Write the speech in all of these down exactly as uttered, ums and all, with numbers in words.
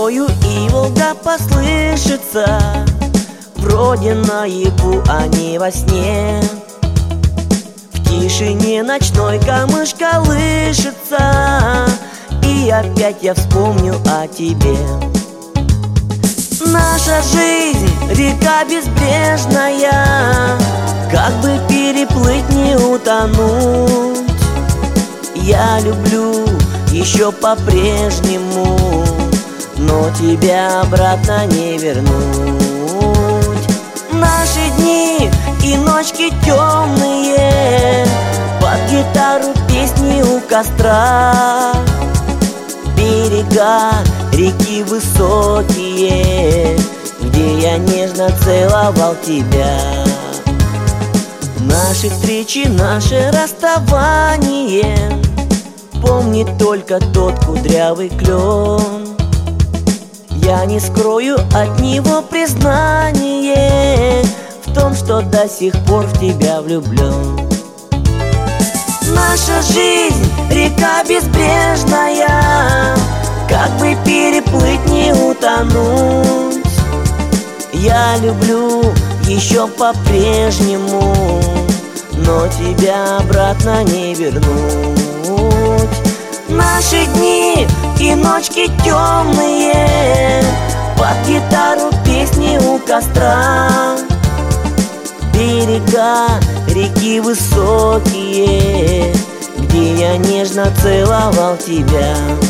открою, и Волга послышится. Вроде наяву, а не во сне. В тишине ночной камыш колышется, и опять я вспомню о тебе. Наша жизнь — река безбрежная, как бы переплыть, не утонуть. Я люблю еще по-прежнему, но тебя обратно не вернуть. Наши дни и ночки темные, под гитару песни у костра. Берега реки высокие, где я нежно целовал тебя. Наши встречи, наше расставание помнит только тот кудрявый клен. Я не скрою от него признание в том, что до сих пор в тебя влюблен. Наша жизнь — река безбрежная, как бы переплыть, не утонуть. Я люблю еще по-прежнему, но тебя обратно не вернуть. Наши дни и ночки темные, под гитару песни у костра. Берега реки высокие, где я нежно целовал тебя.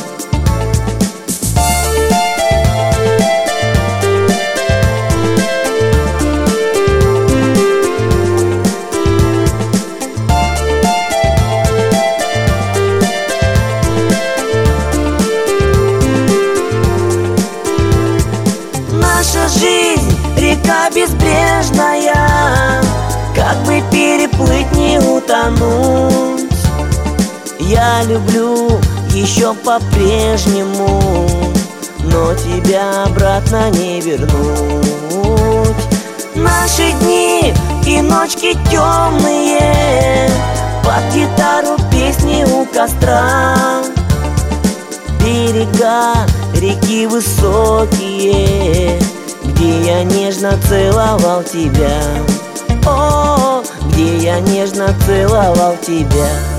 Наша жизнь — река безбрежная, как бы переплыть, не утонуть. Я люблю еще по-прежнему, но тебя обратно не вернуть. Наши дни и ночки темные, под гитару песни у костра. Берега реки высокие, где я нежно целовал тебя. О, где я нежно целовал тебя.